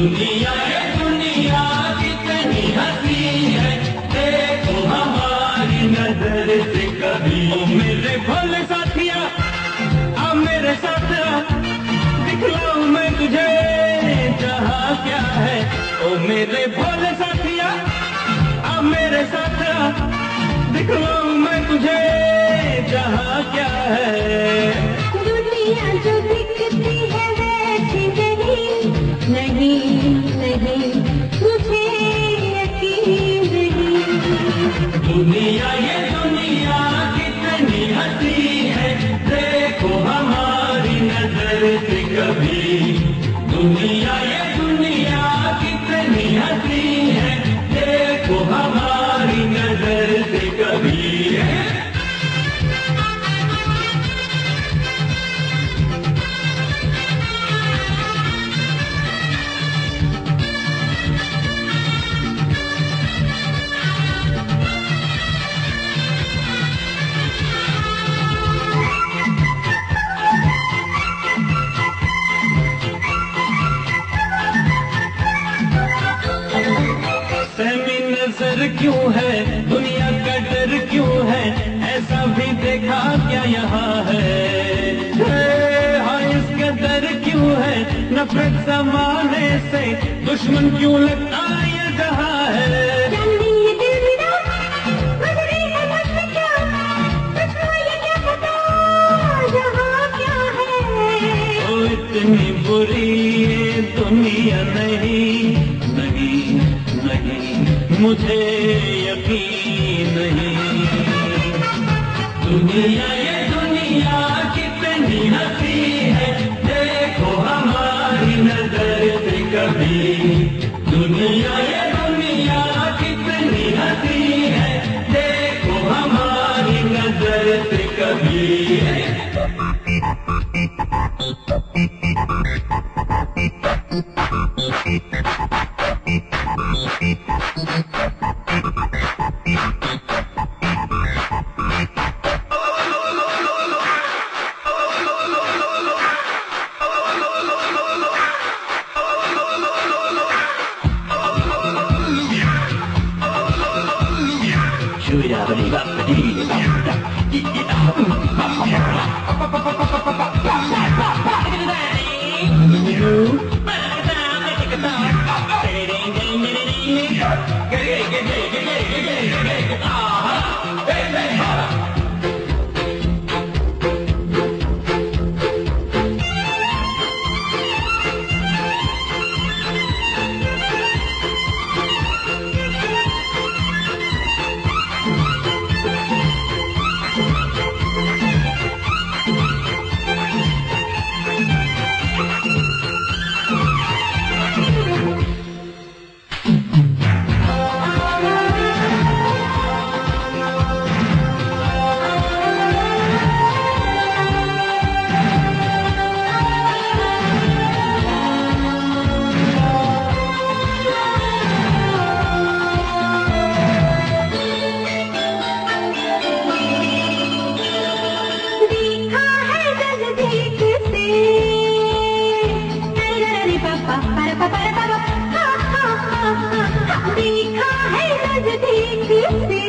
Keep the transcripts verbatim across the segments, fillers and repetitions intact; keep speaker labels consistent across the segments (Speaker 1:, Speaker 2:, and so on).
Speaker 1: दुनिया ये दुनिया कितनी हंसी है, देखो हमारी नजर से कभी। ओ मेरे भोले साथिया अब मेरे साथ दिखलाऊं मैं तुझे जहाँ क्या है। ओ मेरे भोले साथिया अब मेरे साथ दिखलाऊं मैं तुझे जहाँ क्या है।
Speaker 2: दुनिया जो दिखती है वैसी नहीं, नहीं नहीं मुझे यकीन नहीं।
Speaker 1: दुनिया ये दुनिया कितनी हंसी है, देखो हमारी नजर से कभी। दुनिया ये दुनिया कितनी हंसी है, देखो हमारी नजर से कभी। नजर क्यों है, दुनिया का डर क्यों है, ऐसा भी देखा क्या यहाँ है। हाँ इसका डर क्यों है, नफरत जमाने से दुश्मन क्यों लगता ये जहाँ है। ओ इतनी बुरी दुनिया नहीं, नहीं नहीं मुझे यकीन नहीं। दुनिया ये दुनिया कितनी हंसी है, देखो हमारी नजर से कभी। दुनिया ये दुनिया कितनी हंसी है, देखो हमारी नजर से कभी।
Speaker 2: देखा है नजदीक से,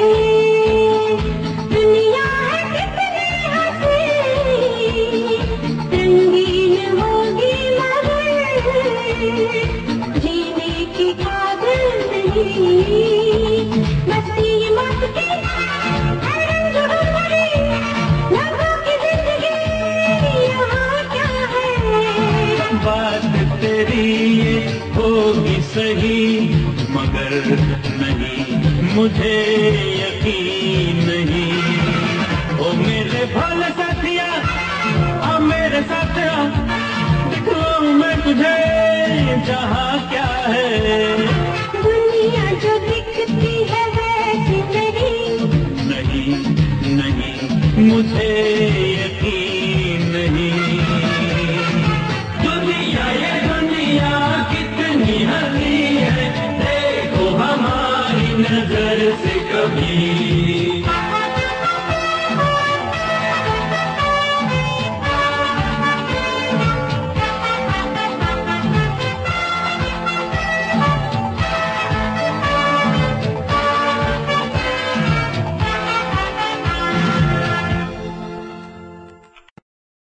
Speaker 2: दुनिया है कितनी हंसी, रंगीन होगी मगर जीने की काबिल नहीं। मस्ती मस्ती है रंग भरी लोगों की जिंदगी, यहाँ क्या है।
Speaker 1: बात तेरी ये होगी सही, मगर नहीं मुझे यकीन नहीं। ओ मेरे भोले साथिया अब मेरे साथ दिखलाऊं मैं तुझे जहाँ क्या है।
Speaker 2: दुनिया जो दिखती है वैसी नहीं,
Speaker 1: नहीं नहीं मुझे यकीन